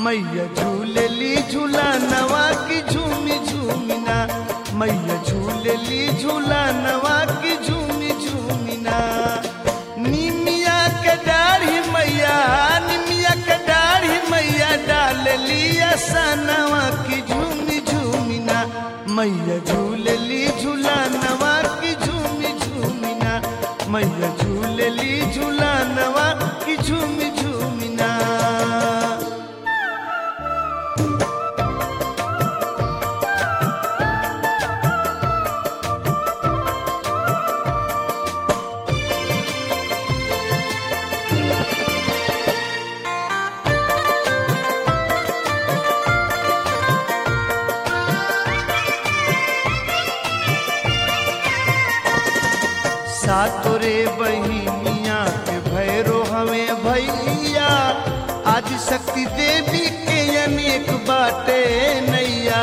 मैया झूलेली झूलानवा की झूमी झूमिना, मैया झूलेली झूलानवा की झूमी झूमिना। निमिया के डाढ़ी मैया, निमिया के डाढ़ी मैया डालली आसनवा की झूमी झूमिना, मैया झूलेली झूलानवा की झूमी झूमिना, मैया झूलेली झूलानवा की झूमी झूमिना। सातोरे बहिनिया के भैरो हमें भैया, आदि शक्ति देवी के अनेक बाटे नैया।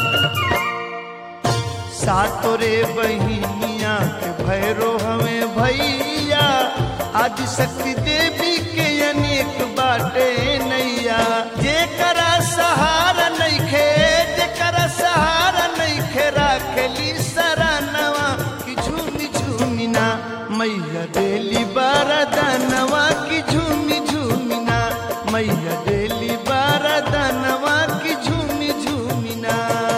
सातोरे बहिनिया के भैरो हमें भैया, आदि शक्ति देवी के अनेक बाटे नैया। जेकरा सहारा नइखे, जेकरा सहारा नइखे राखेली सरानवा की झूमी झूमिना, मैया देली बारदानवा की झूमी झूमिना, मैया देली बारदानवा की झूमी झूमिना।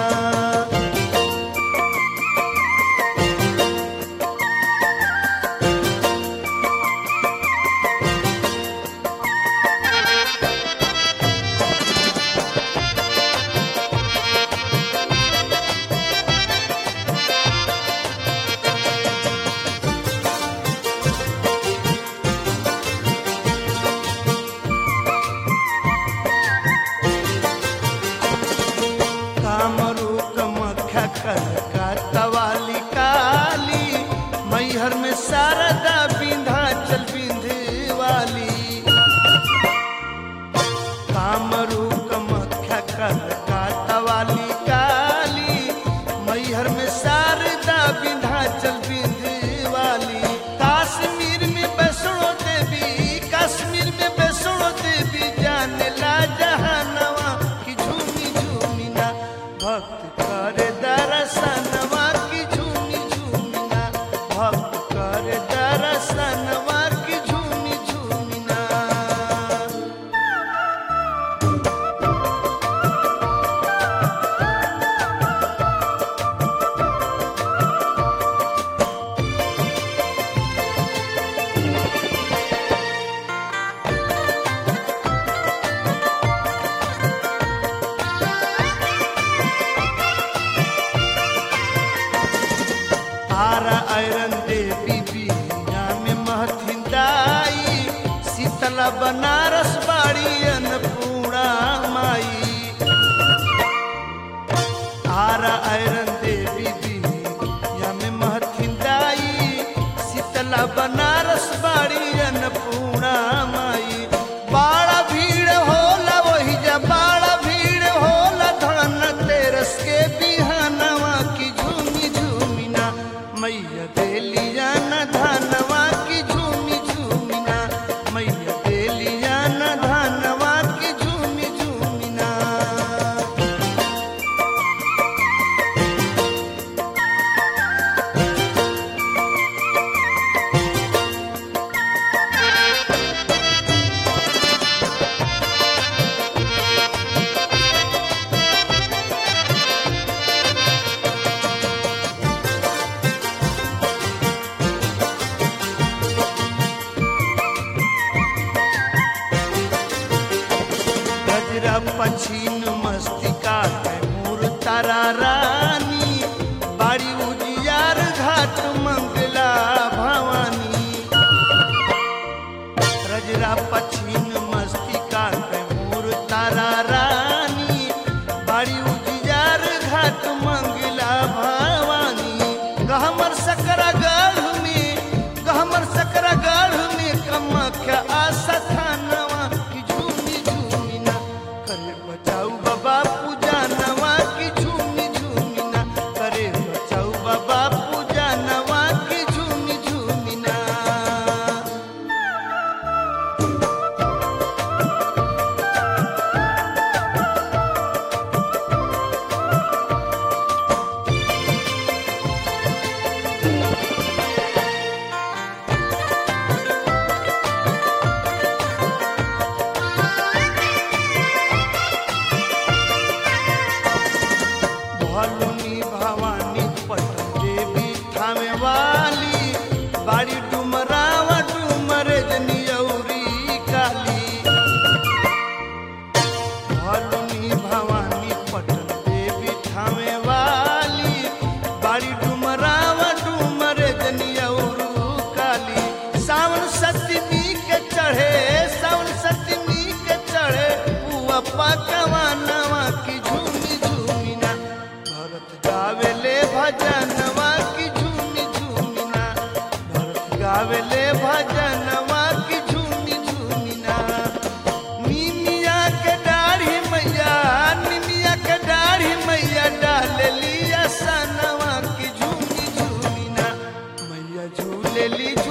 कलकत्तावाली काली, मैहर में शारदा विंध्याचल विंध्यवाली। कामरू कामाख्या कलकत्तावाली काली, मैहर में शारदा विंध्याचल विंध्यवाली। कश्मीर में वैष्णो देवी, कश्मीर में वैष्णो देवी जानेला जहानवा की झूमी झूमिना, भक्त करे दर्शनवा की झूमी झूमिना, भक्त करे दर्शनवा की झूमी झूमिना। आरा आयरन देवी बिया में महथिन दाई, शीतला बनारस बाड़ी अन्नपूर्णा माई। आरा आयरन देवी बिया में महथिन दाई, शीतला बनारस बाड़ी अन्नपूर्णा माई। बाड़ा भीड़ होला वही जा, बाड़ा भीड़ होला धन तेरस के बिहानवा की झूमी झूमिना, मैया देलिया न धनवा की झूमी झूमिना, मैया देलिया न धनवा की झूमी झूमिना। गजरा पछीन मस्तिका है मूर तारा रानी, बाड़ी उजियार घाट मंगला भवानी। गजरा पछीन मस्तिका है मूर तारा रानी, बाड़ी उजियार घाट मंगला भवानी। गहमर सकरा गढ़ में, गहमर सकरा गढ़ में कामाख्या आशा थानवा की झूमी झूमिना, करे बचाऊ बाबा पूजा नवा की झूमी झूमिना, करे बचाऊ बाबा पूजा नवा की झूमी झूमिना। बाड़ी डुमरावा डुमरे जनियौरी काली भलुनी भवानी पटन देवी ठावे वाली बाड़ी डुमरावा डुमरे जनियौरू काली सावन सतमी के चढ़े पुआ पकवा नवा की झूमी झूमी ना भरत गावेले भजनवा की झूमी झूमी ना भरत गावेले भजनवा की झूमी झूमी ना निमिया के दाढ़ी मैया डाल लिया सनवा की झूमी झूमी ना मैया झूले ली